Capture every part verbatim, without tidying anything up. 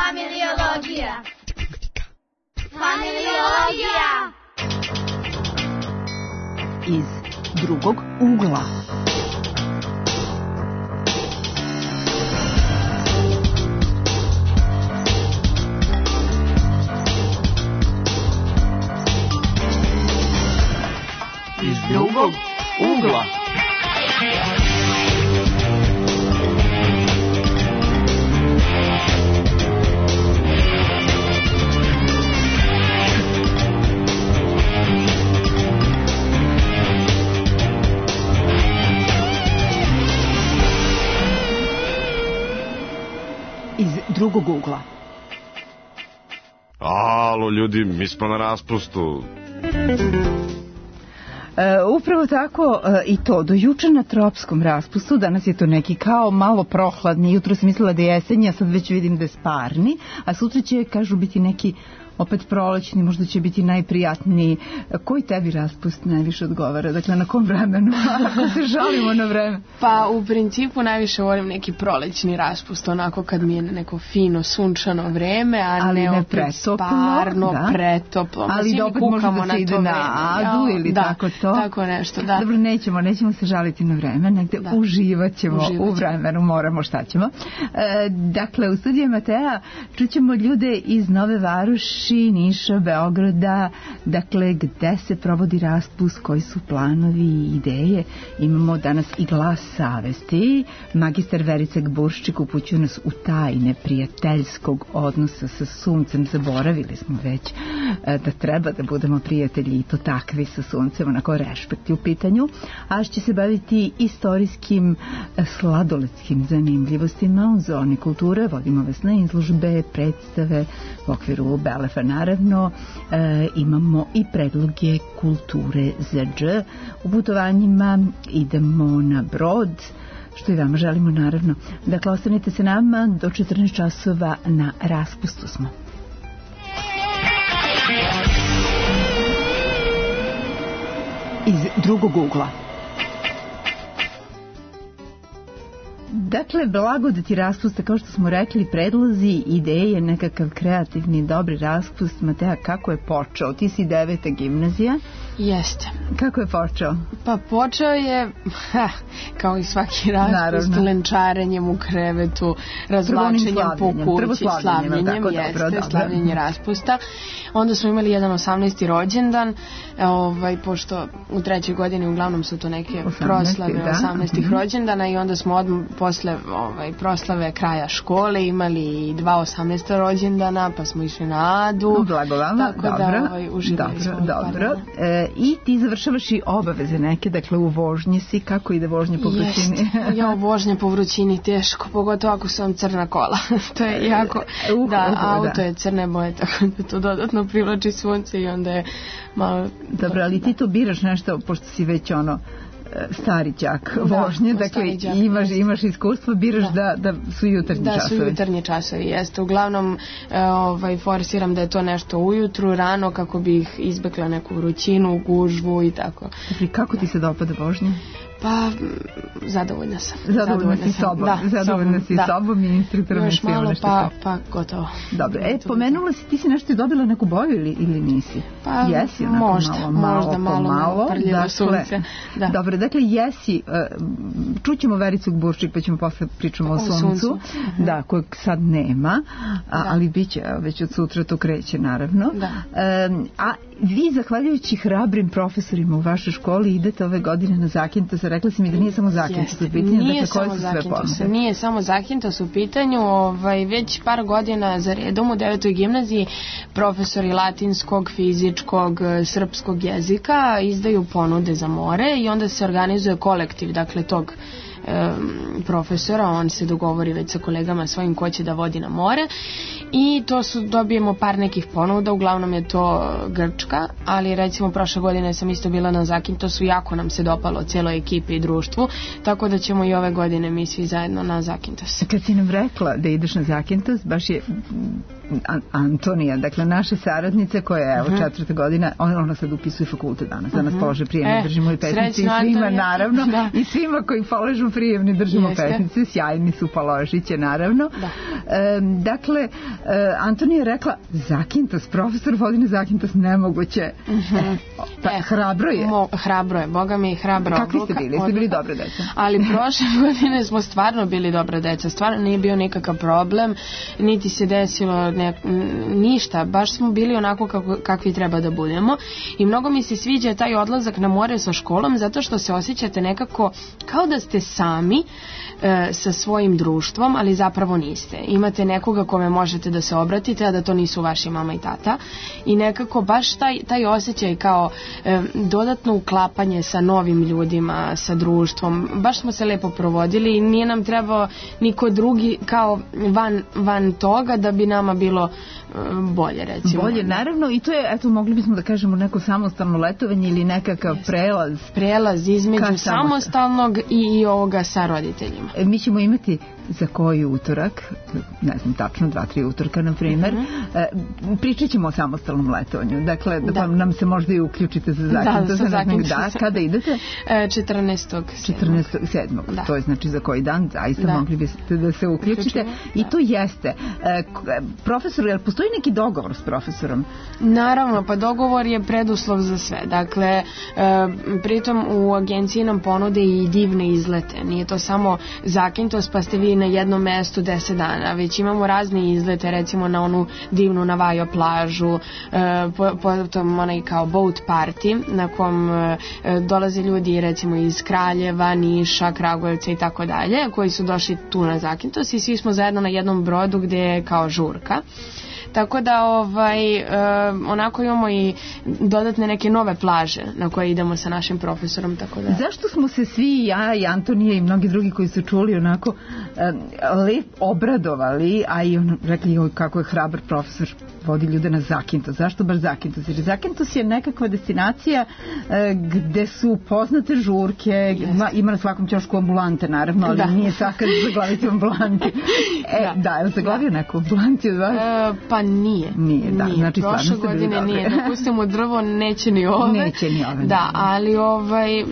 Familiologija. Familiologija. Iz drugog ugla. Iz drugog ugla. Iz drugog ugla. Alo, ljudi, mi smo na raspustu. E, upravo tako e, i to, do juče na tropskom raspustu, danas je to neki kao malo prohladni, jutro sam mislila da je jesenji, a sad već vidim da je sparni, a sutra će, kažu, biti neki opet prolećni, možda će biti najprijatniji. Koji tebi raspust najviše odgovara? Dakle, na kom vremenu? Ako se žalimo na vreme. Pa, u principu najviše volim neki prolećni raspust, onako kad mi je neko fino, sunčano vreme, a ali ne, ne opet pretoplo, sparno, da. pretoplo. Ali da opet može da se ide na adu ili da, tako to. Tako nešto, da. Dobro, nećemo, nećemo se žaliti na vreme, negde da. uživat ćemo uživat u vremenu, moramo, šta ćemo. E, dakle, u studiju Matea čućemo ljude iz Nove Varoši, Niša, Beograda, dakle gde se provodi raspust, koji su planovi i ideje. Imamo danas i glas savesti. Magistar Verica Gburščik upućuje nas u tajne prijateljskog odnosa sa suncem. Zaboravili smo već da treba da budemo prijatelji i to takvi sa suncem, onako rešpekti u pitanju. A će se baviti istorijskim sladoletskim zanimljivostima u zoni kulture. Vodimo vas na izložbe, predstave u okviru Belefa. Naravno, e, imamo i predloge kulture za dž. U putovanjima idemo na Brod, što i vama želimo, naravno. Dakle, ostanite se nama, do četrnaest časova na raspustu smo. Iz drugog ugla. Dakle, blagodati raspusta, kao što smo rekli, predlozi, ideje, nekakav kreativni, dobri raspust. Matea, kako je počeo? Ti si deveta gimnazija. Jeste. Kako je počeo? Pa počeo je, ha, kao i svaki raspust, lenčarenjem u krevetu, razvlačenjem po kući, slavljenjem, tako, jeste, dobro, dobro. slavljenje raspusta. Onda smo imali jedan osamnaesti rođendan, ovaj, pošto u trećoj godini uglavnom su to neke osamnaesti, proslave da. osamnaestih mm-hmm. rođendana i onda smo odmah posle ovaj, proslave kraja škole imali i dva osamnaesta rođendana, pa smo išli na Adu. Blago vama, tako dobro. Da, ovaj, uživali smo. Dobro, e, i ti završavaš i obaveze neke, dakle u vožnji si, kako ide vožnja po vrućini? Ja, vožnja po vrućini teško, pogotovo ako su vam crna kola. To je jako, uh, da, uh, auto da. je crne boje, tako da to dodatno privlači sunce i onda je malo... Dobro, ali ti to biraš nešto, pošto si već ono stari đak vožnje, da, dakle đak, imaš, imaš iskustvo, biraš da, da, da su jutarnji da, časovi. Da, su jutarnji časovi, jeste. Uglavnom ovaj, forsiram da je to nešto ujutru, rano, kako bih izbekla neku vrućinu, gužvu i tako. Dakle, kako ti se dopada vožnja? Pa, zadovoljna sam. Zadovoljna, zadovoljna si sobom. Da, zadovoljna si da. sobom i instruktorom. Još malo, pa, pa gotovo. Dobro, e, pomenula si, ti si nešto dobila neku boju ili, ili nisi? Pa, jesi, onako, možda, malo, malo, možda, malo, malo prljivo dakle, sunce. Da. Dobro, dakle, jesi, čućemo Vericu Gburščik, pa ćemo posle pričamo o, o suncu, suncu. Da, kojeg sad nema, a, da. ali bit će, već od sutra to kreće, naravno. Da. E, a vi, zahvaljujući hrabrim profesorima u vašoj školi, idete ove godine na Zakintos. Rekla si mi da nije samo Zakintos u pitanju, nije dakle samo koje su sve ponude? Nije samo Zakintos u pitanju, ovaj, već par godina za redom u devetoj gimnaziji profesori latinskog, fizičkog, srpskog jezika izdaju ponude za more i onda se organizuje kolektiv, dakle tog profesora, on se dogovori već sa kolegama svojim ko će da vodi na more i to su, dobijemo par nekih ponuda, uglavnom je to Grčka, ali recimo prošle godine sam isto bila na Zakintosu, jako nam se dopalo cijeloj ekipi i društvu, tako da ćemo i ove godine mi svi zajedno na Zakintos. Kad si nam rekla da ideš na Zakintos, baš je Antonija, dakle naša saradnica koja je evo uh-huh. četvrta godina, ona, ona sad upisuje fakultet danas, uh-huh. danas polože prijemni, e, držimo i petnici i svima Antonija. Naravno da. I svima koji položu prijemni držimo Jeste. petnice, sjajni su, položit će naravno. Da. E, dakle, e, Antonija je rekla zakintos, profesor vodi na zakintos, nemoguće. Mm-hmm. e, pa, e, hrabro je. Mo, hrabro je, boga mi je hrabro. Kakvi ste bili? Ste bili dobre deca? Ali prošle godine smo stvarno bili dobre deca. Stvarno nije bio nikakav problem, niti se desilo ne, ništa. Baš smo bili onako kako, kakvi treba da budemo. I mnogo mi se sviđa taj odlazak na more sa školom, zato što se osjećate nekako kao da ste sami e, sa svojim društvom, ali zapravo niste. Imate nekoga kome možete da se obratite, a da to nisu vaši mama i tata. I nekako baš taj, taj osjećaj kao e, dodatno uklapanje sa novim ljudima, sa društvom. Baš smo se lepo provodili i nije nam trebao niko drugi kao van, van toga da bi nama bilo e, bolje, recimo. Bolje, naravno, i to je, eto, mogli bismo da kažemo neko samostalno letovanje ili nekakav Jeste. prelaz. Prelaz između samostalnog i, i ovoga sa roditeljima. E, mi ćemo imati za koji utorak, ne znam tačno, dva, tri utorka na primjer, mm-hmm. e, pričat ćemo o samostalnom letovanju. Dakle, da, da nam se možda i uključite za zakintos. Da, za da, kada idete? E, četrnaestog sedmog Da. To je znači za koji dan, zaista da. mogli biste da se uključite. Da. I to jeste. E, profesor, jel postoji neki dogovor s profesorom? Naravno, pa dogovor je preduslov za sve. Dakle, e, pritom u agenciji nam ponude i divne izlete. Nije to samo zakintos pa ste vi na jednom mestu deset dana, već imamo razne izlete, recimo na onu divnu Navajo plažu, e, potom onaj kao boat party na kom e, dolaze ljudi recimo iz Kraljeva, Niša, Kragujevca i tako dalje, koji su došli tu na zakintos i svi smo zajedno na jednom brodu gde je kao žurka. Tako da ovaj, e, onako imamo i dodatne neke nove plaže na koje idemo sa našim profesorom. Tako da. Zašto smo se svi, ja i Antonija i mnogi drugi koji su čuli onako e, lep obradovali, a i on rekli joj kako je hrabar profesor vodi ljude na zakintos. Zašto baš zakintos? Jer zakintos je nekakva destinacija e, gde su poznate žurke, ima, ima na svakom ćošku ambulante naravno, ali da. nije svaka zaglaviti ambulanti. E, da, da je li zaglavio neku ambulanti od vas? E, pa nije. Nije, da. Nije. Znači, prošle godine nije. Da pustimo drvo, neće ni ove. Neće ni ove. Da, ali ovaj,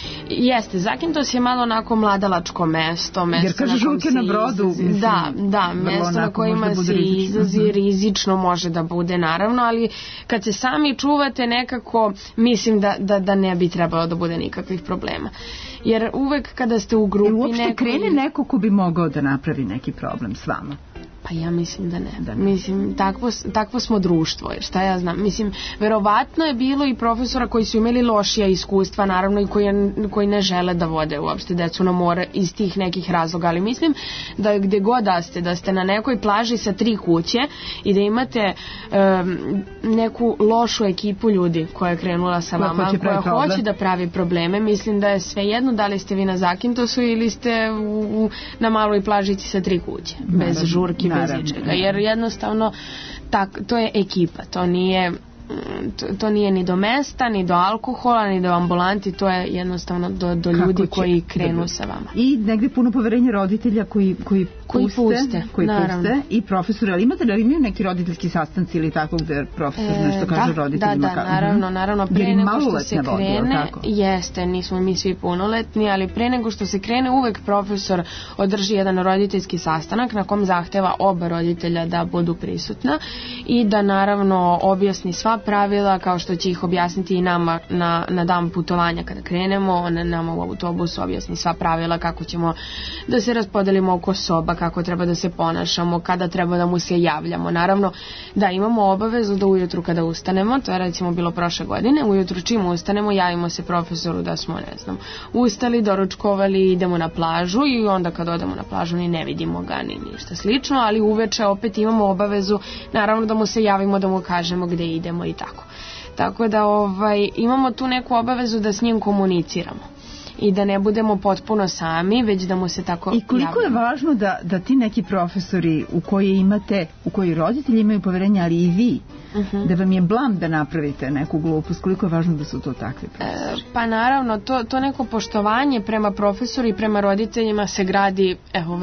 jeste, zakintos je malo onako mladalačko mesto. mesto Jer kaže žurke na brodu. Mislim, da, da, mesto na kojima se izlazi rizično može da bude, naravno, ali kad se sami čuvate nekako, mislim da, da, da ne bi trebalo da bude nikakvih problema. Jer uvek kada ste u grupi... I uopšte neko... krene neko ko bi mogao da napravi neki problem s vama. Pa ja mislim da ne. Da ne. Mislim, takvo, takvo smo društvo, jer šta ja znam. Mislim, verovatno je bilo i profesora koji su imali lošija iskustva, naravno, i koji, koji ne žele da vode uopšte decu na more iz tih nekih razloga, ali mislim da gde god da ste, da ste na nekoj plaži sa tri kuće i da imate um, neku lošu ekipu ljudi koja je krenula sa vama, koja, koja hoće, hoće da pravi probleme, mislim da je svejedno da li ste vi na zakintosu ili ste u, u, na maloj plažici sa tri kuće, bez naravno, žurki, bez ničega, jer jednostavno tak, to je ekipa, to nije to, to nije ni do mesta, ni do alkohola, ni do ambulanti, to je jednostavno do, do ljudi koji krenu da, sa vama. I negde puno poverenja roditelja koji, koji, koji puste, puste, koji puste i profesori, ali imate da li imaju neki roditeljski sastanci ili tako gde profesor e, nešto kaže da, roditeljima? Da, da, naravno, naravno, pre nego što se krene, vodi, jeste, nismo mi svi punoletni, ali pre nego što se krene uvek profesor održi jedan roditeljski sastanak na kom zahteva oba roditelja da budu prisutna i da naravno objasni sva pravila, kao što će ih objasniti i nama na, na dan putovanja kada krenemo, on nama u autobusu objasni sva pravila, kako ćemo da se raspodelimo oko soba, kako treba da se ponašamo, kada treba da mu se javljamo. Naravno, da imamo obavezu da ujutru kada ustanemo, to je recimo bilo prošle godine, ujutru čim ustanemo, javimo se profesoru da smo, ne znam, ustali, doručkovali, idemo na plažu i onda kad odemo na plažu ni ne vidimo ga, ni ništa slično, ali uveče opet imamo obavezu, naravno da mu se javimo, da mu kažemo gde idemo i tako. Tako da ovaj, imamo tu neku obavezu da s njim komuniciramo i da ne budemo potpuno sami, već da mu se tako I koliko javljamo. Je važno da, da ti neki profesori u koji imate, u koji roditelji imaju poverenja, ali i vi, uh-huh. da vam je blam da napravite neku glupost, koliko je važno da su to takvi profesori? E, pa naravno, to, to neko poštovanje prema profesoru i prema roditeljima se gradi, evo već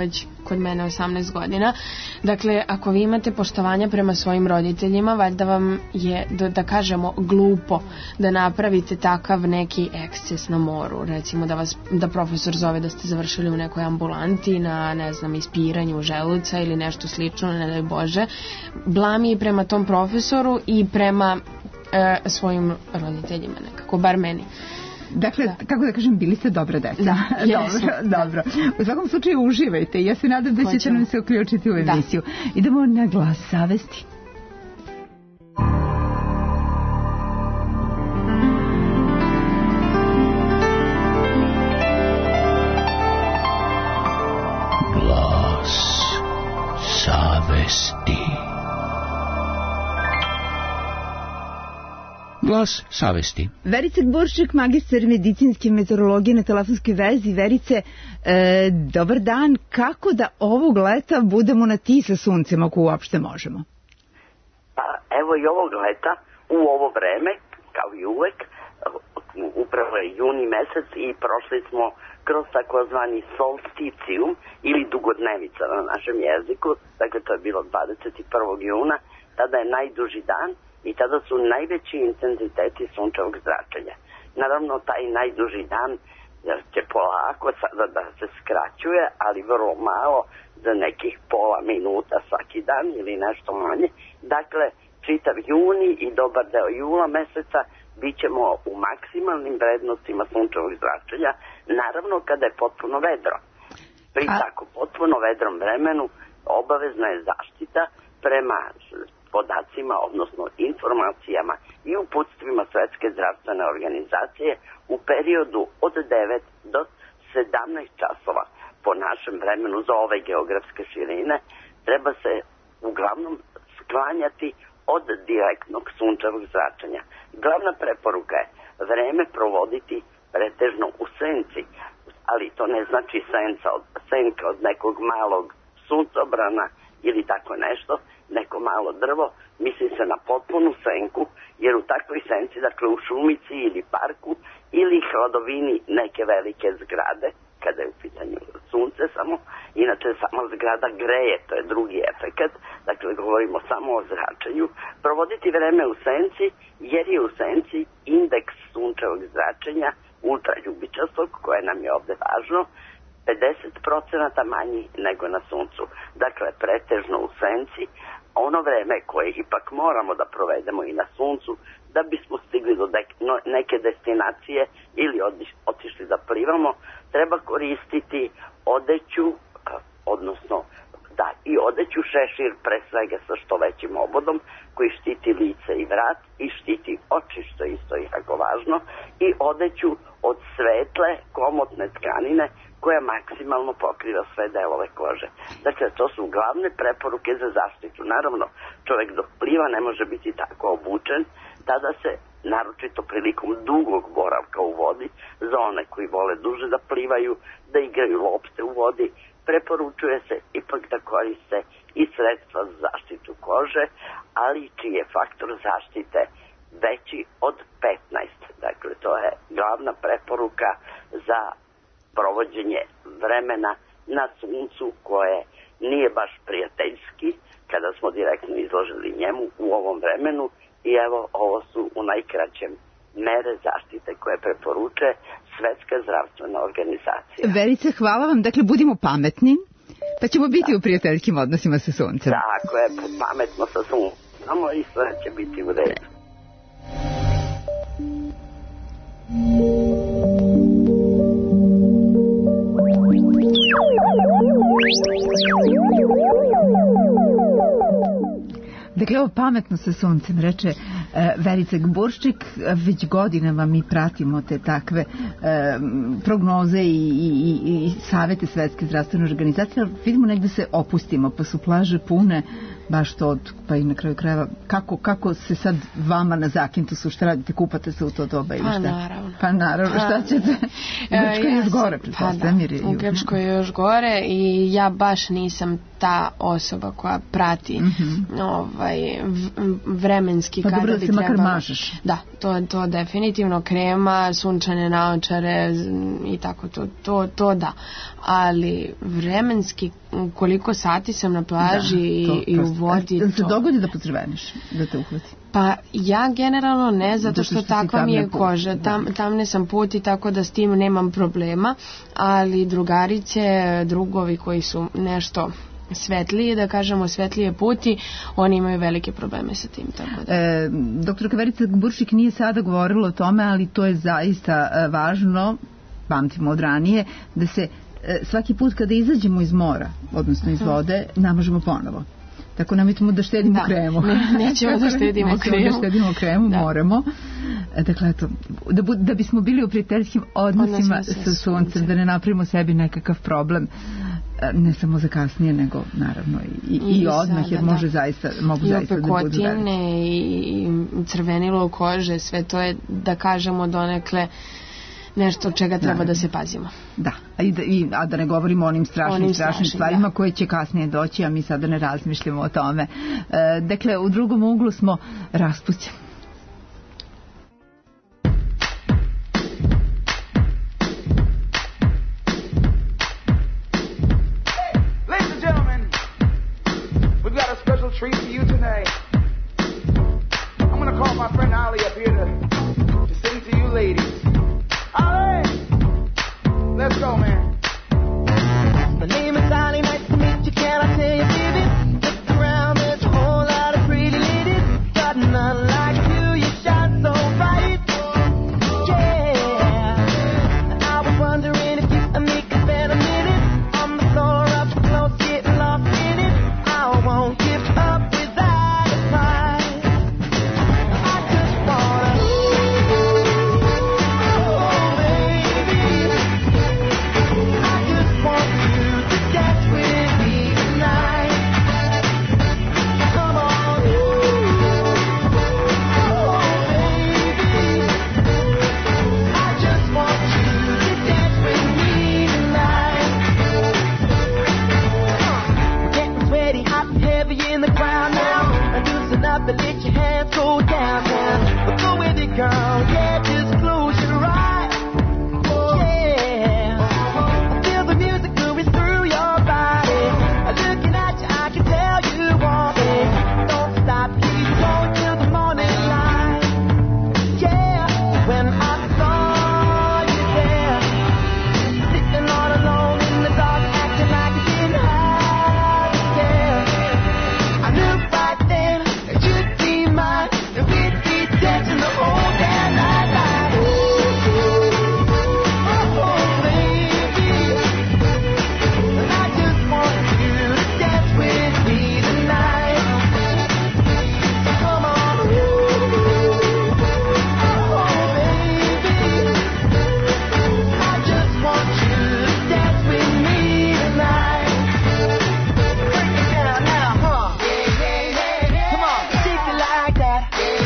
kod mene osamnaest godina. Dakle, ako vi imate poštovanja prema svojim roditeljima, valjda vam je, da, da kažemo, glupo da napravite takav neki eksces na moru. Recimo da vas, da profesor zove da ste završili u nekoj ambulanti na, ne znam, ispiranju želuca ili nešto slično, ne daj Bože. Blam je prema tom profesoru i prema e, svojim roditeljima nekako, bar meni. Dakle, da. kako da kažem, bili ste dobra deca. Da, dobro, dobro. U svakom slučaju uživajte. Ja se nadam da Hoćemo. ćete nam se uključiti u emisiju. Da. Idemo na Glas savesti. Glas savesti. Glas savesti. Verica Gboršček, magistar medicinske meteorologije na telefonskoj vezi. Verice, e, dobar dan. Kako da ovog leta budemo na ti sa suncem, ako uopšte možemo? Pa evo i ovog leta, u ovo vreme, kao i uvek, upravo je juni mesec i prošli smo kroz takozvani solsticijum ili dugodnevica na našem jeziku. Dakle, to je bilo dvadeset prvog juna, tada je najduži dan i tada su najveći intenziteti sunčevog zračenja. Naravno, taj najduži dan će polako sada da se skraćuje, ali vrlo malo, za nekih pola minuta svaki dan ili nešto manje. Dakle, čitav juni i dobar deo jula meseca bit ćemo u maksimalnim vrednostima sunčevog zračenja, naravno kada je potpuno vedro. Pri A... tako potpuno vedrom vremenu obavezna je zaštita prema podacima, odnosno informacijama i uputstvima Svetske zdravstvene organizacije u periodu od devet do sedamnaest časova po našem vremenu za ove geografske širine. Treba se uglavnom sklanjati od direktnog sunčevog zračenja. Glavna preporuka je vreme provoditi pretežno u senci, ali to ne znači senca od, senka od nekog malog suncobrana ili tako nešto, neko malo drvo, misli se na potpunu senku, jer u takvoj senci, dakle u šumici ili parku ili hladovini neke velike zgrade, kada je u pitanju sunce samo, inače sama zgrada greje, to je drugi efekat, dakle govorimo samo o zračenju, provoditi vreme u senci, jer je u senci indeks sunčevog zračenja ultraljubičastog, koje nam je ovde važno, pedeset procenata manji nego na suncu. Dakle, pretežno u senci, ono vreme koje ipak moramo da provedemo i na suncu, da bismo stigli do neke destinacije ili otišli da plivamo, treba koristiti odeću, odnosno da i odeću šešir pre svega sa što većim obodom, koji štiti lice i vrat i štiti oči, što je isto jako važno, i odeću od svetle komotne tkanine koja maksimalno pokriva sve delove kože. Dakle, to su glavne preporuke za zaštitu. Naravno, čovjek dok pliva ne može biti tako obučen, tada se, naročito prilikom dugog boravka u vodi, za one koji vole duže da plivaju, da igraju lopte u vodi, preporučuje se ipak da koriste i sredstva za zaštitu kože, ali čiji je faktor zaštite veći od petnaest. Dakle, to je glavna preporuka za provođenje vremena na suncu, koje nije baš prijateljski kada smo direktno izloženi njemu u ovom vremenu. I evo, ovo su u najkraćem mere zaštite koje preporuče Svetska zdravstvena organizacija. Verice, hvala vam. Dakle, budimo pametni, pa ćemo biti da. u prijateljskim odnosima sa suncem. Tako je, pametno sa suncem. Samo i sve će biti u redu. Dakle, ovo pametno sa suncem, reče uh, Verica Gboršček. Već godinama mi pratimo te takve uh, prognoze i, i, i savete Svetske zdravstvene organizacije, ali vidimo negde se opustimo, pa su plaže pune, baš to, od, pa i na kraju krajeva, kako, kako se sad vama na Zakintusu, šta radite, kupate se u to doba ili šta? Pa naravno. Pa naravno, šta ćete? U Grčkoj je još gore, pa da, u Grčkoj je još gore i ja baš nisam ta osoba koja prati mm-hmm. ovaj, vremenski pa kada dobro, bi treba... Pa dobro da se makar mažeš. Da, to, to definitivno, krema, sunčane naočare i tako, to, to, to da. Ali vremenski koliko sati sam na plaži da, i, i u vodi. Da se dogodi da potrveniš, da te uhvati? Pa ja generalno ne, zato što, što takva mi je koža. Tam, tamne sam put i tako da s tim nemam problema, ali drugarice, drugovi koji su nešto svetlije, da kažemo svetlije puti, oni imaju velike probleme sa tim. Tako da. E, doktorka Verica Buršik nije sada govorila o tome, ali to je zaista važno, pamtimo od ranije, da se svaki put kada izađemo iz mora, odnosno iz vode, namažemo ponovo. Tako namitimo da štedimo da, kremu. Ne, nećemo da štedimo nećemo kremu. da štedimo kremu, da. moramo. Dakle, eto, da, bu, da bismo bili u prijateljskim odnosima sa suncem, suncem, da ne napravimo sebi nekakav problem, ne samo za kasnije, nego naravno i, i, i odmah, sada, jer može da. zaista, mogu I zaista da budu velike. I opekotine, i crvenilo kože, sve to je, da kažemo, donekle nešto od čega treba da, da se pazimo. Da, a, i da, i, a da ne govorimo o onim strašnim, onim strašnim, strašnim stvarima da. koje će kasnije doći, a mi sada ne razmišljamo o tome. E, dakle, u drugom uglu smo raspućeni. Ladies and gentlemen, we've got a special treat for you tonight. I'm going to call my friend Ali up here to, to sing to you ladies. Let's go, man. My name is Ali, nice to meet you. Can I tell you, baby? Look around, there's a whole lot of pretty ladies. Got none like you, you shine so bright. Yeah. I was wondering if you and me could spend a minute on the floor up close, getting lost in it. I won't give up without a fight. I just wanna. But let your hands go down, down. But go with it, girl. Yeah, just close your eyes. Yeah. I feel the music moving through your body. Looking at you, I can tell you want it. Don't stop, keep going till the morning light. Yeah. When I saw you there, sitting all alone in the dark, acting like you didn't have to care. I knew right then. And we'd be dancing the whole damn night like, ooh, oh, oh, baby. And I just want you to dance with me tonight. Come on, ooh, oh, baby. I just want you to dance with me tonight. Break it down now, huh? Come on, shake it like that.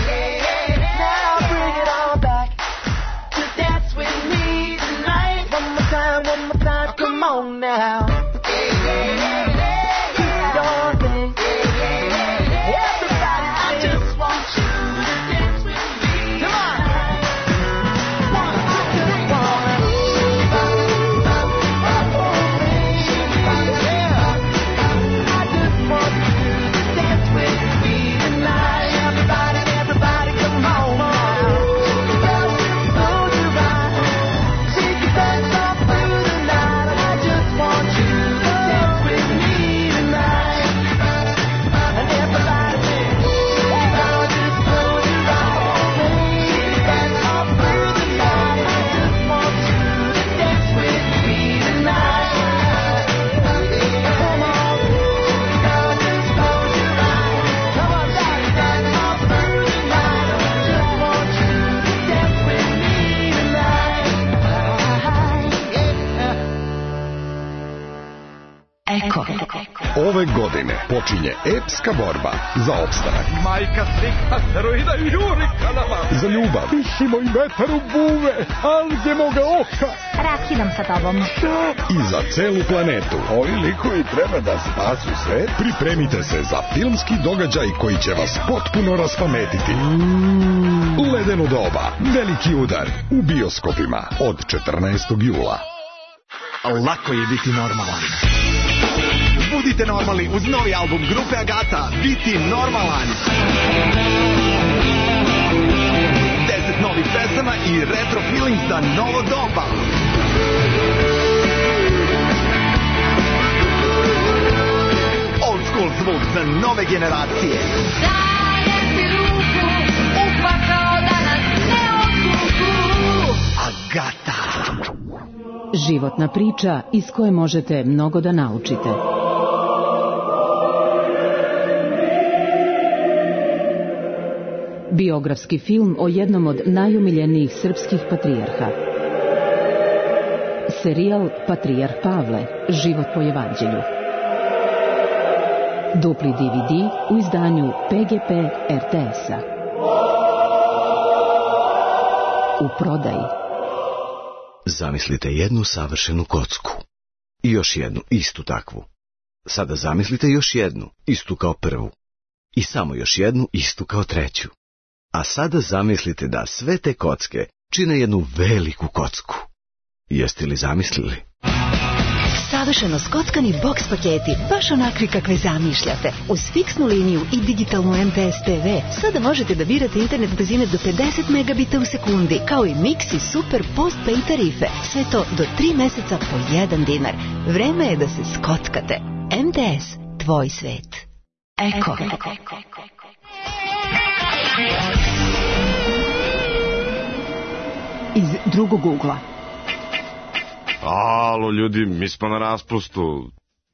Come on now. Hey, hey, hey, hey, yeah. Your thing. Hey, hey, hey, hey, everybody, I just want you to dance with me. Come on. One, two, three, one. Yeah. I just want you to dance with me tonight. Everybody, everybody, come on now. Close your eyes. Shake your hands off through the night. Want you to dance with me tonight. And everybody sing. Now just close your eyes. Dance all through the night. I just want you to dance with me tonight. Come on. Now just close your eyes. Come on, daddy, dance all through the night. I just want you to dance with me tonight. Eko. Ove godine počinje epska borba za opstanak. Majka slika steroida i jurika na vas. Za ljubav. Pišimo i metar u buve, alge moga oka. Rakidam sa tobom. I za celu planetu. Ovi likovi treba da spasu svet. Pripremite se za filmski događaj koji će vas potpuno raspametiti. Mm. Ledeno doba. Veliki udar. U bioskopima od četrnaestog jula. Lako je biti normalan. normalni uz novi album grupe Agata, Biti normalan. Deset novih pesama i retro feeling za novo doba. Old school zvuk za nove generacije. Dajem ti ruku, upakao da nas ne otkuku. Agata. Životna priča iz koje možete mnogo da naučite. Biografski film o jednom od najomiljenijih srpskih patrijarha. Serijal Patrijarh Pavle, život po evanđelju. Dupli D V D u izdanju P G P R T S-a. U prodaji. Zamislite jednu savršenu kocku. I još jednu, istu takvu. Sada zamislite još jednu, istu kao prvu. I samo još jednu, istu kao treću. A sada zamislite da sve te kocke čine jednu veliku kocku. Jeste li zamislili? Savršeno skockani boks paketi, baš onakvi kakve zamišljate. Uz fiksnu liniju i digitalnu M T S T V sada možete da birate internet brzine do pedeset megabita u sekundi, kao i mix i super postpay tarife. Sve to do tri meseca po jedan dinar. Vreme je da se skockate. M T S, tvoj svet. Eko. Iz drugog ugla. Alo, ljudi, mi smo na raspustu.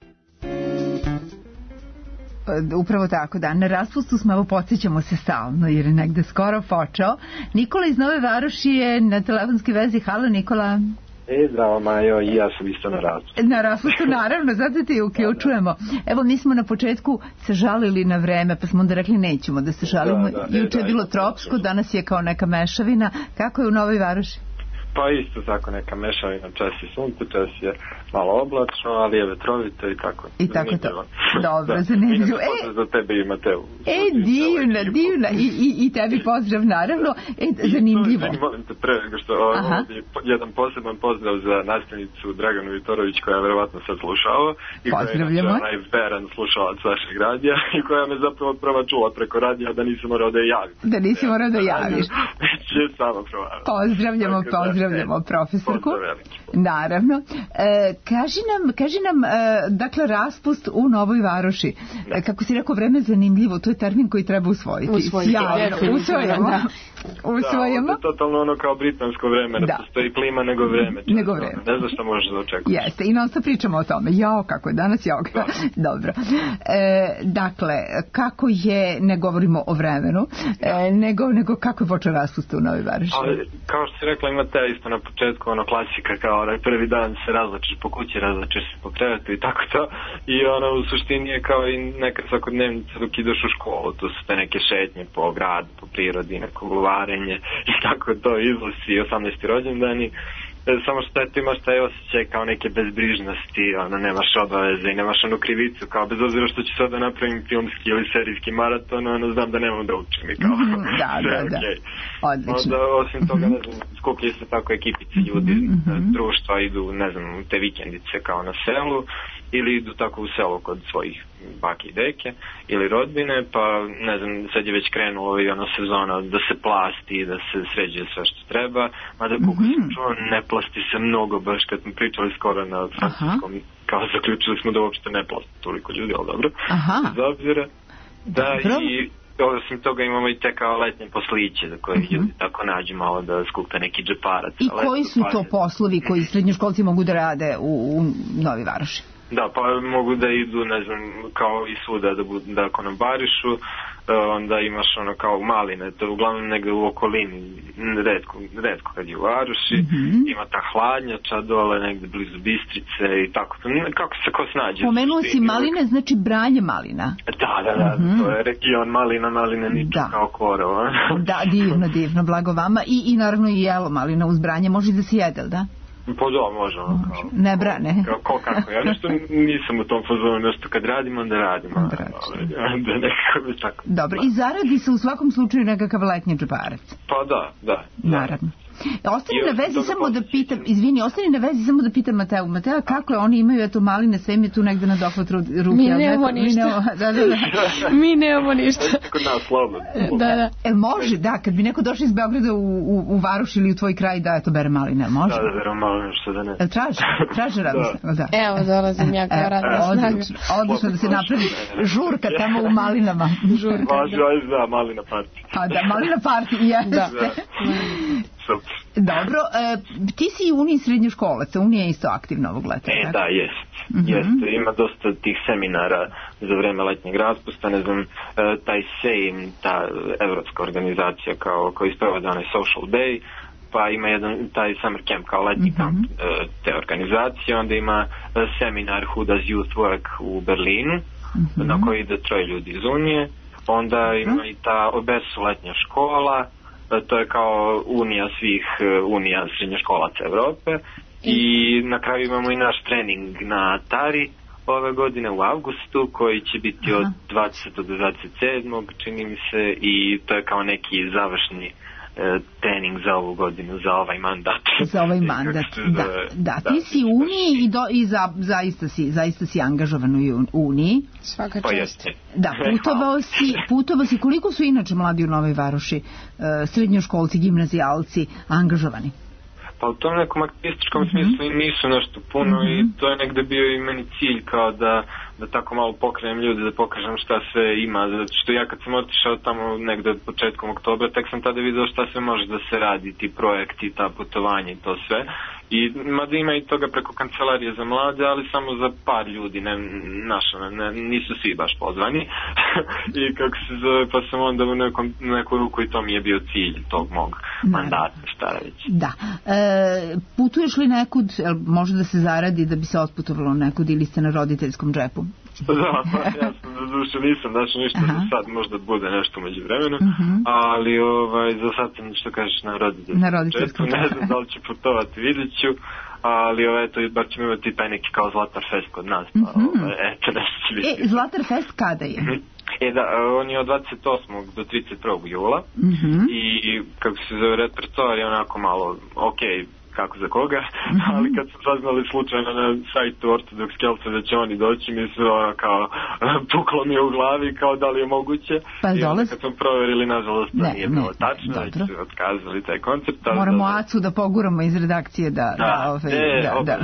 Upravo tako, da, na raspustu smo, evo podsjećamo se stalno, jer je negde skoro počeo. Nikola iz Nove Varoši je na telefonskoj vezi. Halo, Nikola. E, zdravo, Majo, i ja sam isto na raspustu. Na raspustu, naravno, zato te uključujemo. Evo, mi smo na početku se žalili na vreme, pa smo onda rekli nećemo da se žalimo. Da, da, Juče ne, je bilo da, tropsko, danas je kao neka mešavina. Kako je u Novoj Varoši? Pa isto tako neka mešavina, čas je sunce, čas je malo oblačno, ali je vetrovito i tako. I tako to. Dobro, zanimljivo. E, pozdrav za tebe i Mateu. E, divna, divna. I, i, i tebi pozdrav, naravno. E, zanimljivo. I molim te pre nego što ovdje jedan poseban pozdrav za nastavnicu Draganu Vitorović, koja je verovatno sad slušao i koja je onaj veran slušalac vašeg radija i koja me zapravo prva čula preko radija da nisam morao da je javim. Da nisi morao da javiš. Već je samo provara. Pozdravljamo, pozdravljamo. Pozdravljamo profesorku. Naravno. E, kaži nam, kaži nam e, dakle, raspust u Novoj Varoši. E, kako si rekao, vreme zanimljivo, to je termin koji treba usvojiti. Usvojiti. Sjajno, usvojamo. Da. Usvojamo. Da, je totalno ono kao britansko vreme, ne postoji klima nego vreme. Čas, nego vreme. Ne znaš šta možeš da očekuješ. Jeste, i non stop pričamo o tome. Jao, kako je danas joga. Da. Dobro. E, dakle, kako je, ne govorimo o vremenu, e, nego, nego kako je počeo raspust u Novoj Varoši? Ali, kao što si rekla, imate isto na početku ono klasika, kao onaj prvi dan se razlačiš po kući, razlačiš se po krevetu i tako to. I ono u suštini je kao i neka svakodnevnica dok ideš u školu. Tu su te neke šetnje po gradu, po prirodi, neko govarenje i tako to, izlasi, osamnaesti rođendani. Samo što eto imaš taj osjećaj kao neke bezbrižnosti, ono, nemaš obaveze i nemaš onu krivicu, kao bez obzira što ću sad da napravim filmski ili serijski maraton, ono, znam da nemam da učim i kao, mm, da, da, da, okay. Odlično. Onda, osim toga, ne znam, skuplji se tako ekipice ljudi, mm-hmm. društva idu, ne znam, te vikendice kao na selu, ili idu tako u selo kod svojih bake i deke ili rodbine, pa ne znam, sad je već krenulo i ono sezona da se plasti, da se sređuje sve što treba, mada koliko mm-hmm. sam čuo, ne plasti se mnogo, baš kad smo pričali skoro na francuskom, kao zaključili smo da uopšte ne plasti toliko ljudi, ali dobro, bez obzira, da dobro. I osim toga imamo i te kao letnje posliće za koje uh-huh. ljudi tako nađu malo da skupe neki džeparac. I koji su to poslovi koji srednjoškolci mogu da rade u, u Novi Varoši? Da, pa mogu da idu, ne znam, kao i svuda da, budu, da konobarišu, onda imaš ono kao maline, to je uglavnom negde u okolini, redko, redko kad je u Varoši, mm-hmm. ima ta hladnjača dole negde blizu Bistrice i tako, kako se ko snađe. Pomenuo si maline, znači branje malina. Da, da, da, mm-hmm. to je region malina, maline niču da. Kao korova. Da, divno, divno, blago vama i, i naravno i jelo malina uz branje, može da se jede, da? Pa da, može. Kao, ne brane. Kao, ko kako, ja nešto nisam u tom fazonu, nešto kad radim, onda radim. Onda radiš. Da, nekako bi tako. Dobro, i zaradi se u svakom slučaju nekakav letnji džeparac. Pa da, da. Naravno. Ostani na vezi samo da pitam, izvini, ostani na vezi samo da pitam Mateu. Mateo, kako je, oni imaju eto maline, sve im je tu negde na dohvat ruke. Mi nemamo ništa. Da, da, da. Mi nemamo ništa. Kod nas slobodno. Da, da. E, može, da, kad bi neko došao iz Beograda u, u, u Varoš ili u tvoj kraj, da, eto, bere maline, može? Da, da, berem maline, što da ne. E, traže, traže radno snaga, da. Evo, dolazim ja kao radna snaga. Odlično, odlično da se napravi žurka tamo u malinama. Žurka. Važi, da, malina parti. A da, malina parti, jeste. Da. Super. Dobro, e, ti si u Uniji srednjoškolaca, Unija je isto aktivna ovog leta. E, tako? da, jest. Mm-hmm. Jest, ima dosta tih seminara za vreme letnjeg raspusta, ne znam, taj S E I M, ta evropska organizacija kao, koji sprovode onaj Social Day, pa ima jedan, taj summer camp kao letnji mm-hmm. kamp te organizacije, onda ima seminar Who Does Youth Work u Berlinu, mm-hmm. na koji ide troje ljudi iz Unije, onda ima i ta Obesu letnja škola, to je kao unija svih unija srednjoškolaca Evrope. I na kraju imamo i naš trening na Tari ove godine u avgustu, koji će biti Aha. od dvadesetog do dvadeset sedmog čini mi se, i to je kao neki završni e, trening za ovu godinu, za ovaj mandat. Za ovaj mandat, da, da. Da, ti si u Uniji i, do, i za, zaista, si, zaista si angažovan u Uniji. Svaka čast. Da, putovao si, putovao si, koliko su inače mladi u Novoj Varoši, e, srednjoškolci, gimnazijalci, angažovani? Pa u tom nekom aktivističkom mm-hmm. smislu i nisu nešto puno mm-hmm. i to je negde bio i meni cilj kao da, da tako malo pokrenem ljude, da pokažem šta sve ima, zato što ja kad sam otišao tamo negde od početkom oktobra, tek sam tada vidio šta sve može da se radi, ti projekti, ta putovanja i to sve. I mada ima i toga preko kancelarije za mlade, ali samo za par ljudi, ne, naša, ne, nisu svi baš pozvani. I kako se zove, pa sam onda u nekom, neku ruku i to mi je bio cilj tog mog mandata, šta reći. Da. E, putuješ li nekud, može da se zaradi da bi se otputovalo nekud ili ste na roditeljskom džepu? Da, pa ja sam za duše nisam našao ništa za sad, možda bude nešto među vremenu, uh-huh. ali ovaj, za sad sam, što kažeš, na roditeljskom na roditeljskom džepu, ne znam da li ću putovati, vidjet ću, ali ovaj, eto, bar ćemo imati taj neki kao Zlatar Fest kod nas, pa uh-huh. ovaj, eto, nešto će biti. E, Zlatar Fest kada je? E da, on je od dvadeset osmog do trideset prvog jula uh-huh. i kako se zove repertoar je onako malo, okej, okay, kako za koga, mm-hmm. ali kad su saznali slučajno na sajtu Ortodoks Kelca da će oni doći, mi se ono kao puklo mi u glavi kao da li je moguće. Pa i onda kad smo proverili, nažalost, to ne, nije ne, bilo tačno, već su otkazali taj koncept. Moramo da, Acu da poguramo iz redakcije da da, da, ove, e, da, da.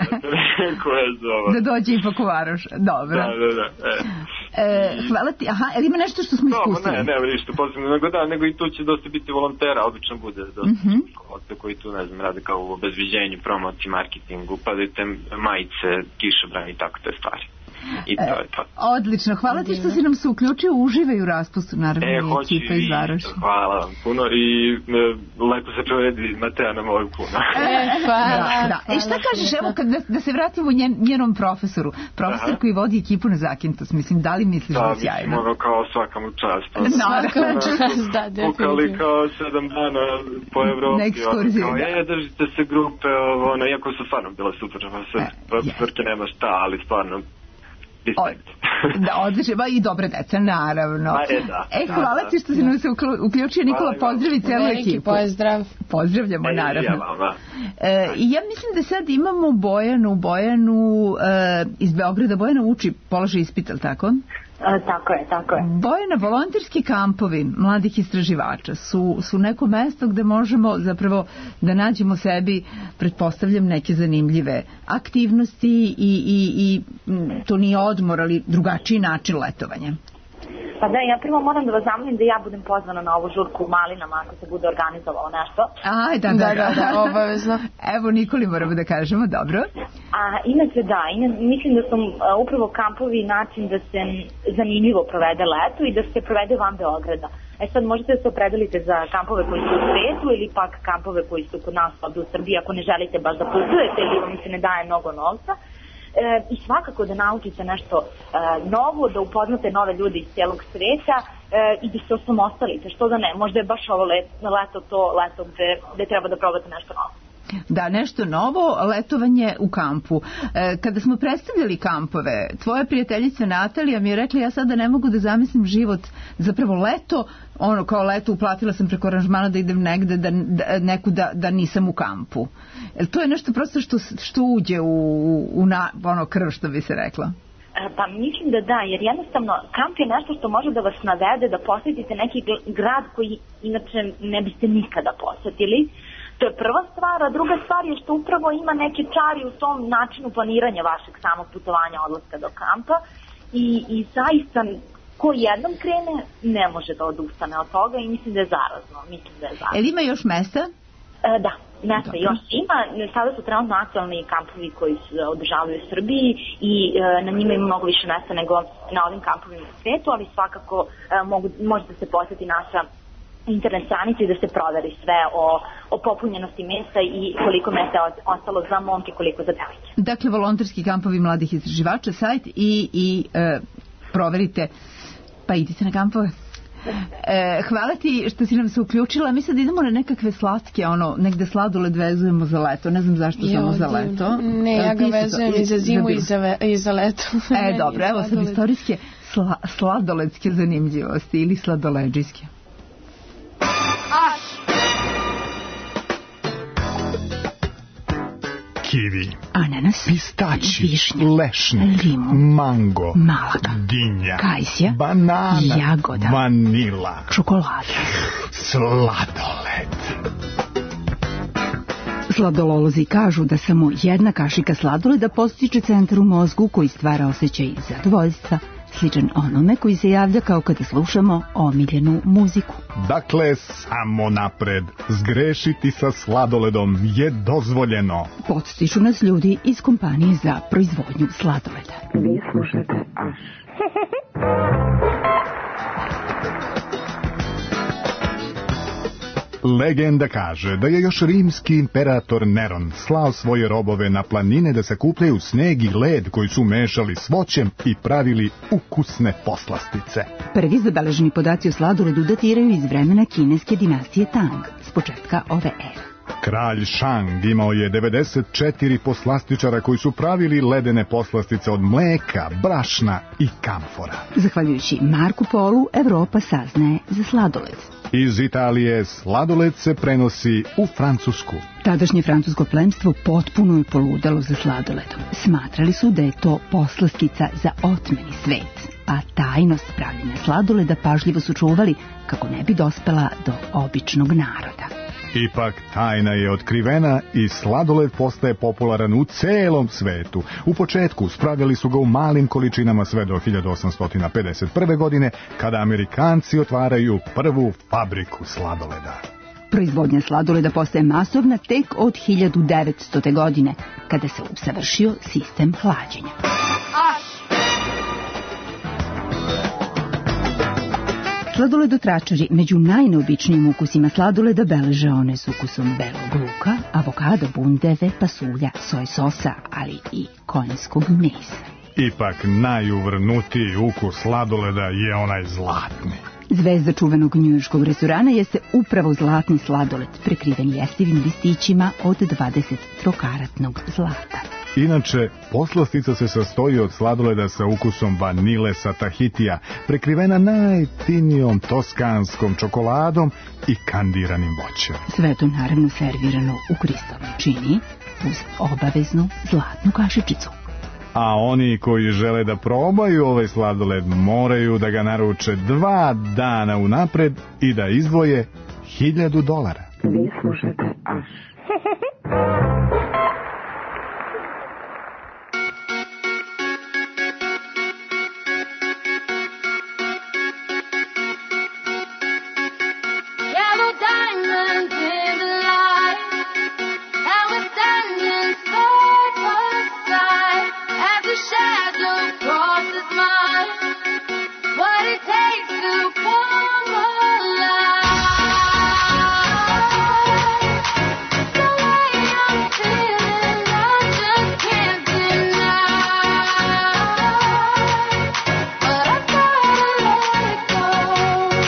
da dođe i po Varoš. Dobro. Da, da, da. E. E, hvala ti. Aha, ali ima nešto što smo ispustili? No, ne, ne, ništa posebno, nego da, nego i tu će dosta biti volontera, obično bude dosta mm-hmm. školata koji tu, ne znam, rade kao u obezbeđenju, promociji, marketingu, pa da te majice, kišobrani i tako te stvari. I to je to. Odlično, hvala ti što si nam se uključio, uživaj u raspustu, naravno, e, ekipa iz Varoša. Hvala vam puno i e, lepo se provedi Mateja na moju puno. E, hvala. Da, da. E, šta kažeš, evo, kad, da, da se vratimo njen, njenom profesoru, profesor Aha. koji vodi ekipu na Zakintos, mislim, da li misliš da, da je sjajno? Da, mislim, ono kao svakam u čast. Svakam u čast, da, definitivno. Pukali kao sedam dana po Evropi, ono, kao, je, držite se grupe, ono, iako su stvarno bile super, profesorke nema šta, ali stvarno da, odlično, ba i dobre deca, naravno. Ma, e, da, e, hvala da, ti što si nam se uključio, Nikola, pozdravi celu ekipu. Pozdrav. Pozdravljamo, e, naravno. Ja, e, I ja mislim da sad imamo Bojanu, Bojanu e, iz Beograda. Bojana uči, položi ispit, ali tako? A, tako je, tako je. Bojana, volonterski kampovi mladih istraživača su, su neko mesto gde možemo zapravo da nađemo sebi, pretpostavljam, neke zanimljive aktivnosti i, i, i to nije odmor, ali drugačiji način letovanja. Pa da, ja prvo moram da vas zamolim da ja budem pozvana na ovu žurku u Malinama ako se bude organizovalo nešto. Aj, da, da, da, da, obavezno. Evo, Nikoli moramo da kažemo, dobro. A inače da, ina, mislim da su uh, upravo kampovi način da se zanimljivo provede leto i da se provede van Beograda. E sad možete da se opredelite za kampove koji su u svetu ili pak kampove koji su kod nas ovdje u Srbiji ako ne želite baš da putujete ili vam se ne daje mnogo novca. E, i svakako da naučite nešto e, novo, da upoznate nove ljude iz cijelog sveta e, i da se osamostalite, što da ne, možda je baš ovo let, leto to leto gde, gde treba da probate nešto novo. Da, nešto novo, letovanje u kampu. E, kada smo predstavljali kampove, tvoja prijateljica Natalija mi je rekla ja sada ne mogu da zamislim život, zapravo leto, ono kao leto uplatila sam preko aranžmana da idem negde, da, da, neku da, da nisam u kampu. E, to je nešto prosto što, što uđe u, u na, ono krv, što bi se rekla. Pa mislim da da, jer jednostavno kamp je nešto što može da vas navede da posjetite neki grad koji inače ne biste nikada posjetili. To je prva stvar, a druga stvar je što upravo ima neke čari u tom načinu planiranja vašeg samog putovanja, odlaska do kampa i, i zaista ko jednom krene ne može da odustane od toga i mislim da je zarazno. Mislim da je zarazno. E, ima još mesta? E, da. Mesta još ima, sada su trenutno nacionalni kampovi koji se održavaju u Srbiji i e, na njima ima mnogo više mesta nego na ovim kampovima u svetu, ali svakako e, mogu, možete se posjeti naša internet stranica i da se proveri sve o, o popunjenosti mesta i koliko mesta je ostalo za momke, koliko za devojke. Dakle, volonterski kampovi mladih istraživača, sajt i, i e, proverite, pa idite na kampove. E, hvala ti što si nam se uključila. Mi sad idemo na nekakve slatke, ono, negde sladoled vezujemo za leto. Ne znam zašto jo, samo za leto. Ne, ja ga vezujem i za zimu i za, ve, i za leto. E, dobro, evo sad istorijske sla, sladoledske zanimljivosti ili sladoleđijske. Kivi, ananas, pistači, višnja, lešnik, limun, mango, malaka, dinja, kajsija, banana, jagoda, vanila, čokolada, sladoled. Sladololozi kažu da samo jedna kašika sladoleda postiče centar u mozgu koji stvara osjećaj zadovoljstva, sličan onome koji se javlja kao kada slušamo omiljenu muziku. Dakle, samo napred. Zgrešiti sa sladoledom je dozvoljeno. Podstiču nas ljudi iz kompanije za proizvodnju sladoleda. Vi slušate Aš. Legenda kaže da je još rimski imperator Neron slao svoje robove na planine da se kupljaju sneg i led koji su mešali s voćem i pravili ukusne poslastice. Prvi zabeleženi podaci o sladoledu datiraju iz vremena kineske dinastije Tang, s početka ove ere. Kralj Shang imao je devedeset četiri poslastičara koji su pravili ledene poslastice od mleka, brašna i kamfora. Zahvaljujući Marku Polu, Evropa saznaje za sladoled. Iz Italije sladoled se prenosi u Francusku. Tadašnje francusko plemstvo potpuno je poludelo za sladoledom. Smatrali su da je to poslastica za otmeni svet, a tajnost pravljenja sladoleda pažljivo su čuvali kako ne bi dospela do običnog naroda. Ipak tajna je otkrivena i sladoled postaje popularan u celom svetu. U početku spravljali su ga u malim količinama sve do hiljadu osamsto pedeset prve. godine, kada Amerikanci otvaraju prvu fabriku sladoleda. Proizvodnja sladoleda postaje masovna tek od hiljadu devetstote. godine, kada se usavršio sistem hlađenja. Sladoledotračari među najneobičnijim ukusima sladoleda beleže one s ukusom belog luka, avokado, bundeve, pasulja, soj sosa, ali i konjskog mesa. Ipak najuvrnutiji ukus sladoleda je onaj zlatni. Zvezda čuvenog njujorškog restorana jeste upravo zlatni sladoled, prekriven jestivim listićima od dvadeset trokaratnog zlata. Inače, poslastica se sastoji od sladoleda sa ukusom vanile sa Tahitija, prekrivena najtinijom toskanskom čokoladom i kandiranim voćem. Sve to naravno servirano u kristalnoj čini uz obaveznu zlatnu kašičicu. A oni koji žele da probaju ovaj sladoled moraju da ga naruče dva dana unapred i da izdvoje hiljadu dolara. Vi slušate Aš.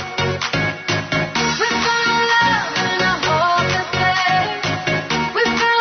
We've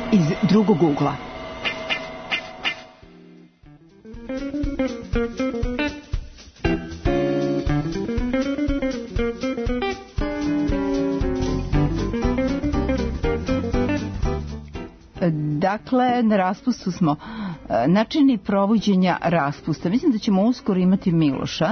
iz drugog ugla. Dakle, na raspustu smo. Načini provođenja raspusta. Mislim da ćemo uskoro imati Miloša.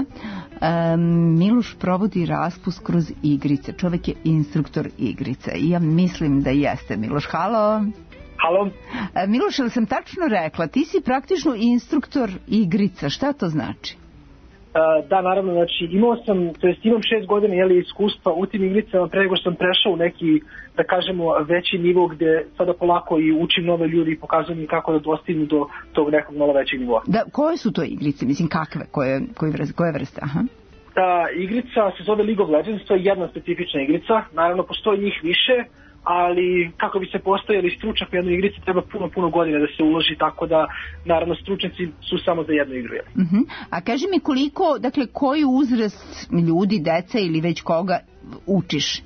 Miloš provodi raspust kroz igrice. Čovjek je instruktor igrice. I ja mislim da jeste. Miloš, halo. Halo. Miloš, ali sam tačno rekla, ti si praktično instruktor igrica. Šta to znači? Da, naravno, znači imao sam, to jest imam šest godina jeli, iskustva u tim igricama pre nego što sam prešao u neki, da kažemo, veći nivo gde sada polako i učim nove ljudi i pokazujem im kako da dostignu do tog nekog malo većeg nivoa. Da, koje su to igrice? Mislim, kakve? Koje, koje, vrste, koje vrste? Aha. Ta igrica se zove League of Legends, to je jedna specifična igrica, naravno postoji njih više, ali kako bi se postojali stručnjak u jednoj igrici treba puno, puno godina da se uloži, tako da naravno stručnjaci su samo za jednu igru. Uh-huh. A kaži mi koliko, dakle, koji uzrast ljudi, deca ili već koga učiš?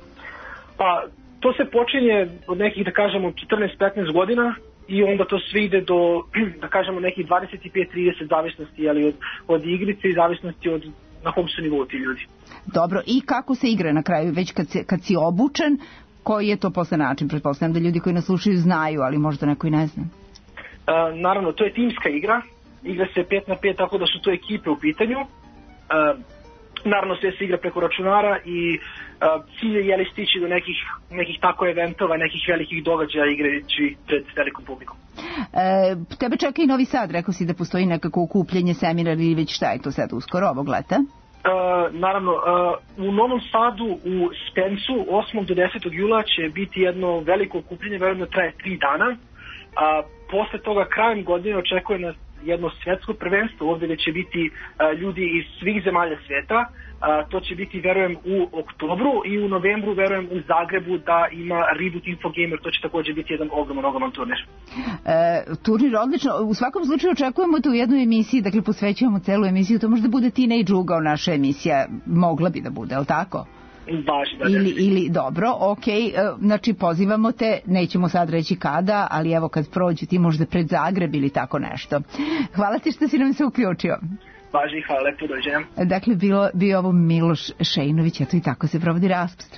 Pa, to se počinje od nekih, da kažemo, četrnaest petnaest godina i onda to sve ide do, da kažemo, nekih dvadeset pet trideset zavisnosti, ali od, od igrice i zavisnosti od na kom su nivou ti ljudi. Dobro, i kako se igra na kraju, već kad, se, kad si obučen, koji je to posle način? Pretpostavljam da ljudi koji nas slušaju znaju, ali možda neko i ne zna. Uh, naravno, to je timska igra. Igra se pet na pet, tako da su to ekipe u pitanju. Uh, naravno, sve se igra preko računara i uh, cilj je jeli stići do nekih, nekih tako eventova, nekih velikih događaja igrajući pred velikom publikom. E, tebe čeka i Novi Sad, rekao si da postoji nekako okupljenje, seminar ili već šta je to sad uskoro ovog leta? Uh, naravno, uh, u Novom Sadu u Spencu osmog do desetog jula će biti jedno veliko okupljenje, verovatno traje tri dana. A posle toga krajem godine očekuje nas jedno svetsko prvenstvo, ovdje gdje će biti uh, ljudi iz svih zemalja sveta. Uh, to će biti, verujem, u oktobru i u novembru, verujem, u Zagrebu da ima Reboot Infogamer, to će također biti jedan ogroman, ogroman turnir. E, turnir, odlično. U svakom slučaju očekujemo to u jednoj emisiji, dakle posvećujemo celu emisiju, to možda bude Teenage Ugao naša emisija, mogla bi da bude, je li tako? Baš, da, ili, ili dobro, ok, znači pozivamo te, nećemo sad reći kada, ali evo kad prođu ti možda pred Zagreb ili tako nešto. Hvala ti što si nam se uključio. Važi, hvala, lepo dođenja. Dakle, bilo, bio ovo Miloš Šejnović, eto i tako se provodi raspust.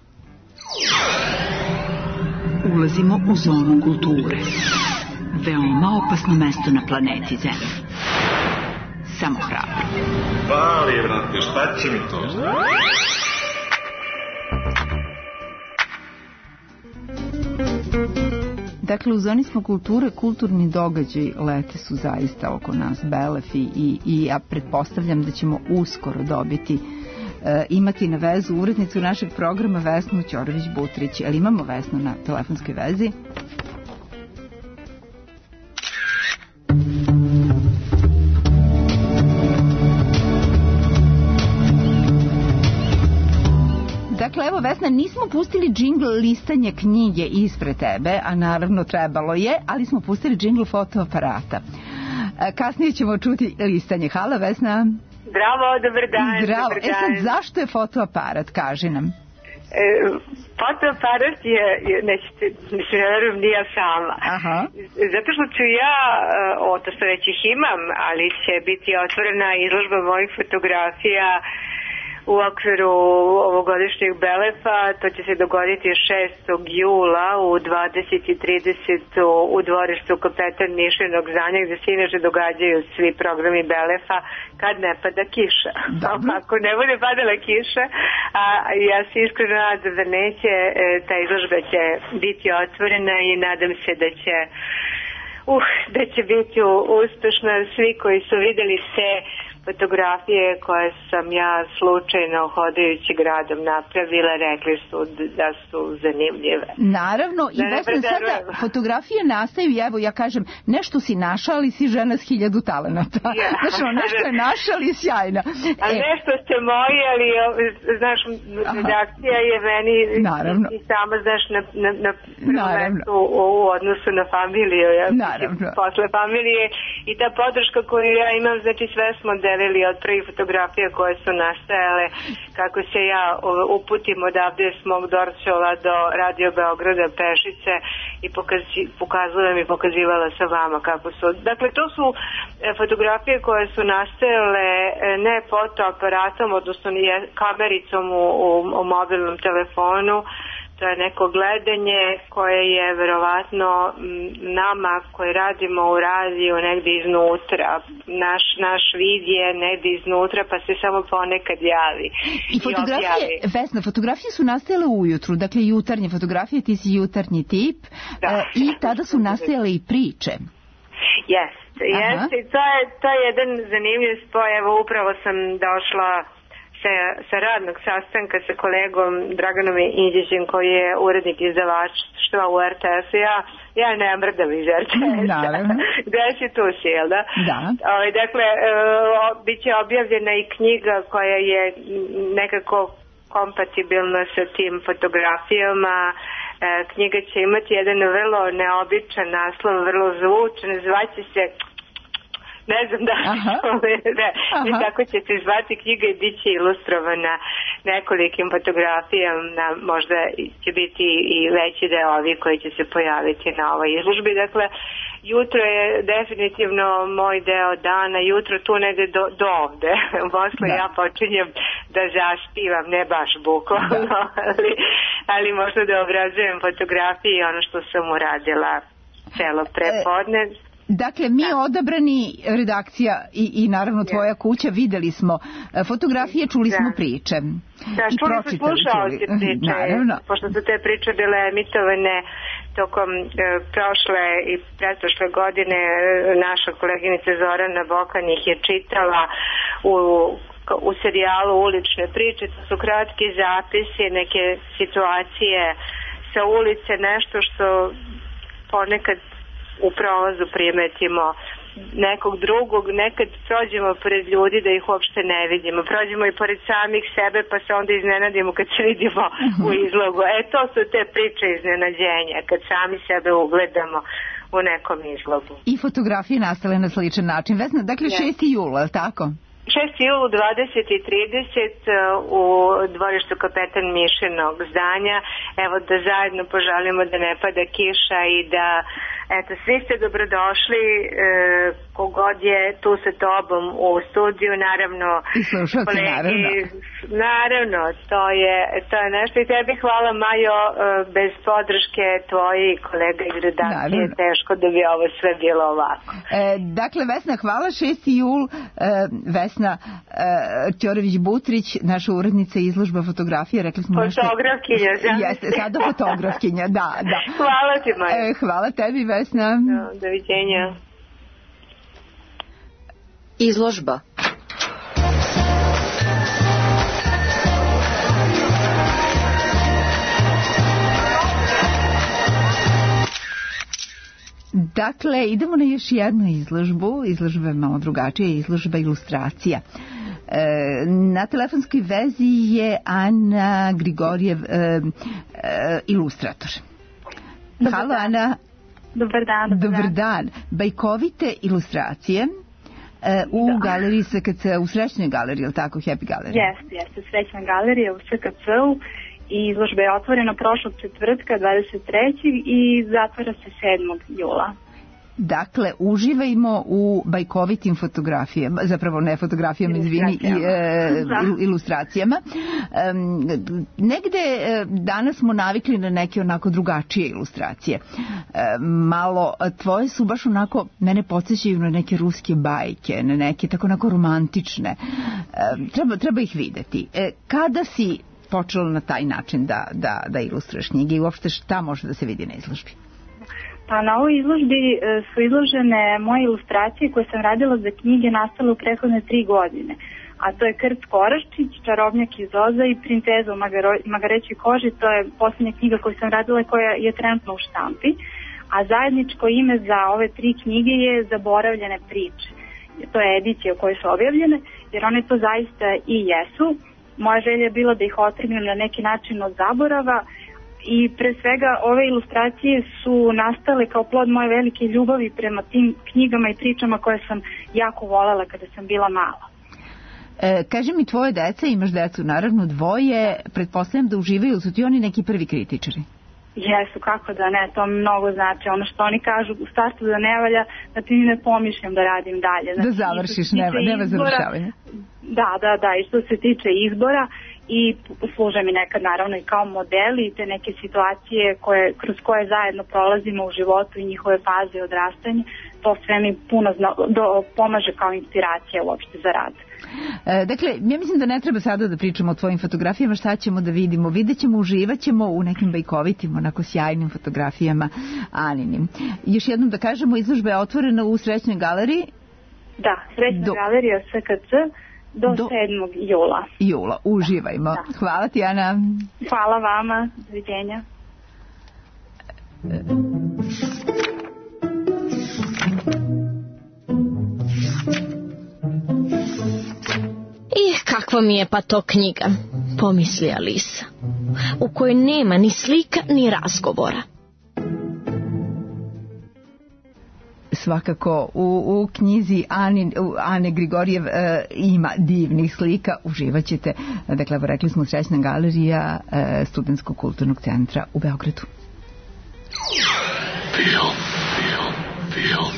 Ulazimo u zonu kulture. Veoma opasno mesto na planeti Zemlji. Samo hrabro. Pali, brate, šta će mi to? Dakle, u zoni smo kulture, kulturni događaj lete su zaista oko nas, Belefi, i, i ja pretpostavljam da ćemo uskoro dobiti, e, imati na vezu urednicu našeg programa Vesnu Ćorović-Butrić. Ali imamo Vesnu na telefonskoj vezi? Dakle, evo Vesna, nismo pustili džingl listanje knjige ispred tebe, a naravno trebalo je, ali smo pustili džingl fotoaparata. Kasnije ćemo čuti listanje. Hvala, Vesna. Zdravo, dobar dan. Zdravo. Dobar dan. E sad, zašto je fotoaparat, kaži nam. E, fotoaparat je, je nećete, mislim, ne verujem, ni ja sama. Aha. Zato što ću ja, o, to što već ih imam, ali će biti otvorena izložba mojih fotografija u okviru ovogodišnjeg Belefa. To će se dogoditi šestog jula u dvadeset i trideset u dvorištu Kapetan Mišljenog Zanja, gde se inače događaju svi programi Belefa kad ne pada kiša. Ako ne bude padala kiša, a ja se iskreno nadam da neće, ta izložba će biti otvorena i nadam se da će uh, da će biti uspešna. Svi koji su videli te fotografije koje sam ja slučajno hodajući gradom napravila, rekli su da su zanimljive. Naravno, i da Vesna, sada fotografije nastaju, evo ja kažem, nešto si naša, ali si žena s hiljadu talenata. Ja. Znaš, nešto je naša, ali sjajna. A e. nešto ste moji, ali znaš, redakcija je meni naravno. I, i sama, znaš, na, na, na prvom u, u odnosu na familiju. Ja, naravno. Posle familije i ta podrška koju ja imam, znači sve smo podelili od prvih fotografija koje su nastajale, kako se ja uputim odavde s mog Dorćola do Radio Beograda pešice i pokazi, pokazujem i pokazivala sa vama kako su. Dakle, to su fotografije koje su nastajale ne fotoaparatom, odnosno nije kamericom u, u, u mobilnom telefonu. To je neko gledanje koje je verovatno nama koji radimo u radiju negdje iznutra. Naš, naš vid je negdje iznutra pa se samo ponekad javi. I fotografije, i Vesna, fotografije su nastajale ujutru, dakle jutarnje fotografije, ti si jutarnji tip, da. e, i tada su nastajale i priče. Jeste, jeste. To je, to je jedan zanimljiv spoj. Evo upravo sam došla Sa, sa radnog sastanka sa kolegom Draganom Indjićem koji je urednik izdavaštva u er te esu. Ja, ja ne mrdam iz er te esa. Gde si tu si, jel da? Da. O, dakle, o, bit će objavljena i knjiga koja je nekako kompatibilna sa tim fotografijama. E, knjiga će imati jedan vrlo neobičan naslov, vrlo zvučan, zvaće se... Ne znam da ne, tako će se zvati knjiga i bit će ilustrovana nekolikim fotografijama, možda će biti i veći deo ovi koji će se pojaviti na ovoj izložbi. Dakle, jutro je definitivno moj deo dana, jutro tu negde do, do ovde. Posle ja počinjem da zaštivam, ne baš bukvalno, ali, ali možda da obrazujem fotografije i ono što sam uradila celo prepodne. Dakle, mi odabrani redakcija i, i naravno tvoja kuća videli smo fotografije, čuli smo priče. Da, čuli smo slušalci priče, naravno. Pošto su te priče bile emitovane tokom e, prošle i pretprošle godine, naša koleginica Zorana Bokan ih je čitala u, u serijalu Ulične priče. To su kratki zapisi, neke situacije sa ulice, nešto što ponekad u prolazu primetimo nekog drugog, nekad prođemo pored ljudi da ih uopšte ne vidimo, prođemo i pored samih sebe pa se onda iznenadimo kad se vidimo u izlogu. E, to su te priče iznenađenja, kad sami sebe ugledamo u nekom izlogu. I fotografije nastale na sličan način. Vesna, dakle šesti jul, je li tako? šesti jul u dvadeset i trideset u dvorištu Kapetan Mišenog zdanja. Evo da zajedno poželimo da ne pada kiša i da, eto, svi ste dobrodošli, e, kogod je tu sa tobom u studiju, naravno i slušalci, kolegi, naravno. Naravno, to je, to je nešto i tebi hvala, Majo, bez podrške tvoji kolega iz redakcije teško da bi ovo sve bilo ovako. E, dakle, Vesna, hvala. Šesti jul, e, Vesna e, Ćorović-Butrić, naša urednica izložba fotografije, rekli smo nešto... Fotografkinja, da. Jeste, sada fotografkinja, da, da. Hvala ti, Majo. E, hvala tebi, Vesna. Da, doviđenja. Izložba. Dakle, idemo na još jednu izložbu. Izložba je malo drugačija, izložba ilustracija. E, na telefonskoj vezi je Ana Grigorjev, e, e, ilustrator. Dobar Halo, dan. Ana. Dobar dan. Dobar, dobar dan. dan. Bajkovite ilustracije e, u da. galeriji S K C, u Srećnoj galeriji, ili tako, Happy galerija? Jeste, jeste, Srećna galerija u S K C-u. I izložba je otvorena prošlog četvrtka dvadeset trećeg i zatvara se sedmog jula. Dakle, uživajmo u bajkovitim fotografijama, zapravo ne fotografijama, izvini, i, e, ilustracijama. E, negde e, danas smo navikli na neke onako drugačije ilustracije. E, malo, tvoje su baš onako, mene podsjećaju na neke ruske bajke, na neke tako onako romantične. E, treba, treba ih videti. E, kada si počela na taj način da, da, da ilustruješ knjige i uopšte šta može da se vidi na izložbi? Pa na ovoj izložbi su izložene moje ilustracije koje sam radila za knjige nastale u prethodne tri godine. A to je Krt Koraščić, Čarobnjak iz Oza i Princeza u magarećoj koži. To je posljednja knjiga koju sam radila koja je trenutno u štampi. A zajedničko ime za ove tri knjige je Zaboravljene priče. To je edicija u kojoj su objavljene, jer one to zaista i jesu. Moja želja je bila da ih otrgnem na neki način od zaborava i pre svega ove ilustracije su nastale kao plod moje velike ljubavi prema tim knjigama i pričama koje sam jako voljela kada sam bila mala. E, kaži mi, tvoje deca, imaš decu naravno dvoje, pretpostavljam da uživaju, su ti oni neki prvi kritičari? Jesu, kako da ne, to mi mnogo znači. Ono što oni kažu u startu da ne valja, da ti ne pomišljam da radim dalje. Znači, da završiš, nema, nema završavanja. Da, da, da, i što se tiče izbora, i služe mi nekad naravno i kao modeli i te neke situacije koje, kroz koje zajedno prolazimo u životu i njihove faze odrastanja, to sve mi puno zna, do, pomaže kao inspiracija uopšte za rad. E, dakle, ja mislim da ne treba sada da pričamo o tvojim fotografijama, šta ćemo da vidimo. Vidjet ćemo, uživat ćemo u nekim bajkovitim, onako sjajnim fotografijama Aninim. Još jednom da kažemo, izložba je otvorena u Srećnoj galeriji? Da, Srećna do... galerija S K C do, do sedmog jula. Jula, uživajmo. Da. Hvala ti, Ana. Hvala vama, doviđenja. Ih, kakva mi je pa to knjiga, pomisli Alisa, u kojoj nema ni slika ni razgovora. Svakako u, u knjizi Ani, Ane Grigorijev e, ima divnih slika, uživat ćete. Dakle, rekli smo, Srećna galerija e, Studentskog kulturnog centra u Beogradu. Film, film, film.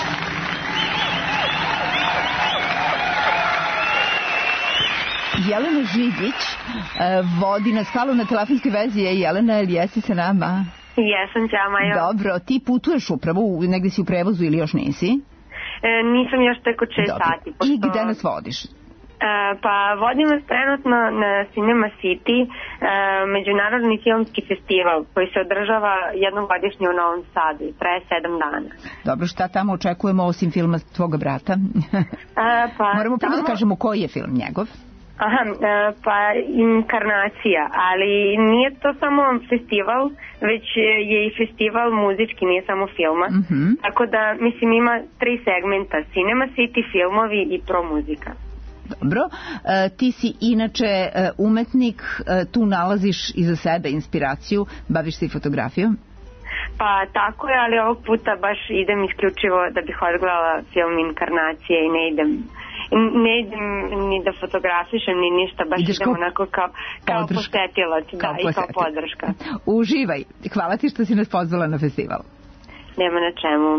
Jelena Žigić e, vodi nas, halo, na telefonskoj vezi je Jelena, ili jesi sa nama? Jesam, ćao Majo. Dobro, ti putuješ upravo, negdje si u prevozu ili još nisi? E, nisam još tek od šest sati. Pošto... I gde nas vodiš? E, pa vodim vas trenutno na Cinema City, e, međunarodni filmski festival koji se održava jednom godišnje u Novom Sadu i traje sedam dana. Dobro, šta tamo očekujemo osim filma tvoga brata? E, pa, Moramo prvo tamo... da kažemo koji je film njegov. Aha, pa Inkarnacija, ali nije to samo festival, već je i festival muzički, nije samo filma. Mm-hmm. Tako da, mislim, ima tri segmenta, Cinema City, filmovi i pro muzika. Dobro, e, ti si inače e, umetnik, e, tu nalaziš iza sebe inspiraciju, baviš se i fotografijom? Pa tako je, ali ovog puta baš idem isključivo da bih odgledala film Inkarnacije i ne idem... Ne idem ni da fotografišem, ni ništa, baš idem kao onako kao, kao posetilac, da, i kao podrška. Uživaj. Hvala ti što si nas pozvala na festival. Nema na čemu.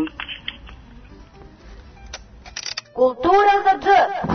Kultura za dž.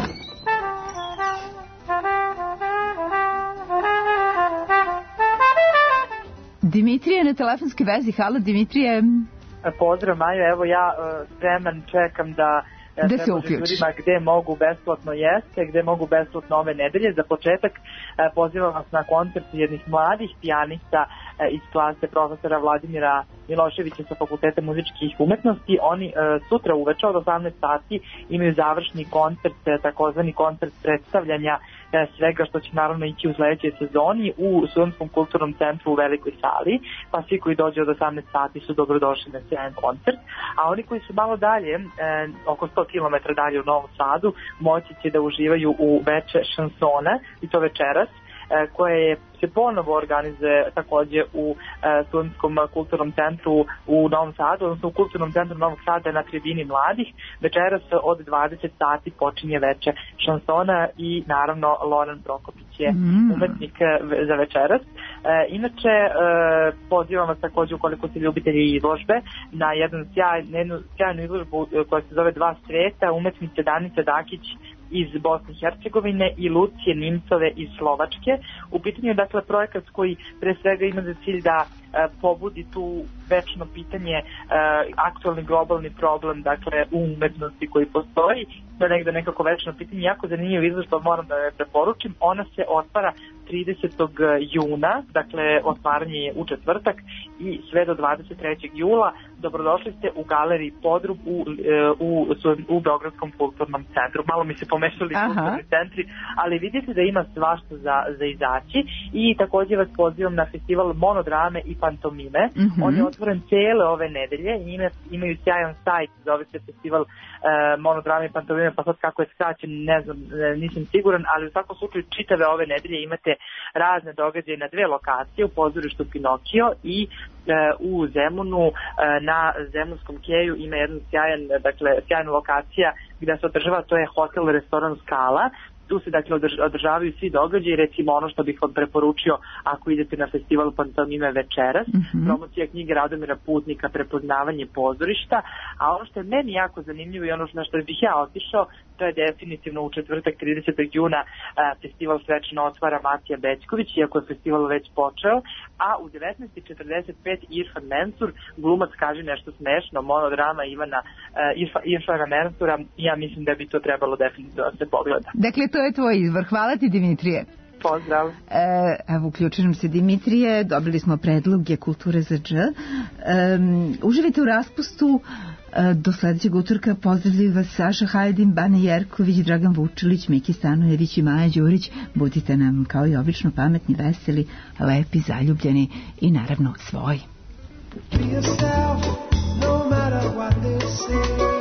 Dimitrije na telefonskoj vezi. Halo, Dimitrije. Pozdrav, Majo. Evo ja spreman čekam da da se uključiš. Gde mogu besplatno jeste, gde mogu besplatno ove nedelje. Za početak pozivam vas na koncert jednih mladih pijanista iz klase profesora Vladimira Miloševića sa Fakulteta muzičkih umetnosti. Oni sutra uveče od osamnaest sati imaju završni koncert, takozvani koncert predstavljanja svega što će naravno ići u sledećoj sezoni u Studentskom kulturnom centru u Velikoj sali, pa svi koji dođe od osamnaest sati su dobrodošli na sjajan koncert, a oni koji su malo dalje, e, oko sto kilometara dalje u Novom Sadu, moći će da uživaju u veče šansona, i to večeras, e, koje je se ponovo organizuje takođe u e, Studentskom kulturnom centru u Novom Sadu, odnosno u Kulturnom centru Novog Sada na tribini mladih. Večeras od dvadeset sati počinje veče šansona i naravno Loran Prokopić je mm. umetnik za večeras. E, inače, e, pozivam vas takođe ukoliko ste ljubitelji izložbe na jednu sjaj, jednu sjajnu izložbu koja se zove Dva sveta, umetnice Danice Dakić iz Bosne i Hercegovine i Lucije Nimcove iz Slovačke. U pitanju je dakle projekat koji pre svega ima za cilj da e, pobudi tu večno pitanje, e, aktualni globalni problem dakle u umetnosti koji postoji. To je negde nekako večno pitanje, jako zanimljivo izložba, moram da je preporučim. Ona se otvara tridesetog juna, dakle otvaranje je u četvrtak i sve do dvadeset trećeg jula. Dobrodošli ste u galeriji Podrub u, u, u Beogradskom kulturnom centru. Malo mi se pomešali kulturni centri, ali vidite da ima svašta za, za izaći i takođe vas pozivam na festival monodrame i pantomime. Mm-hmm. On je otvoren cele ove nedelje i ima, imaju sjajan sajt, zove se festival uh, monodrame i pantomime, pa sad kako je skraćen ne znam, nisam siguran, ali u svakom slučaju čitave ove nedelje imate razne događaje na dve lokacije, u pozorištu Pinokio i u Zemunu, na Zemunskom keju ima jedna sjajan, dakle, sjajna lokacija gde se održava, to je hotel, restoran Skala Tu se dakle održavaju svi događaji, recimo ono što bih vam preporučio ako idete na festival Pantomime večeras, mm-hmm. promocija knjige Radomira Putnika, prepoznavanje pozorišta, a ono što je meni jako zanimljivo i ono na što bih ja otišao, to je definitivno u četvrtak tridesetog juna festival svečano otvara Matija Bećković, iako je festival već počeo, a u devetnaest četrdeset pet Irfan Mensur, glumac Kaži nešto smešno, monodrama Ivana Irfa, Irfana Mensura, ja mislim da bi to trebalo definitivno da se pogleda. Dakle, to je tvoj izbor. Hvala ti, Dimitrije. Pozdrav. E, evo, uključujem se Dimitrije, dobili smo predloge Kulture za dž. E, uživajte u raspustu. E, do sledećeg utorka pozdravljaju vas Saša Hajdin, Bane Jerković, Dragan Vučilić, Miki Stanojević i Maja Đurić. Budite nam kao i obično pametni, veseli, lepi, zaljubljeni i naravno svoji. Be yourself, no matter what they say.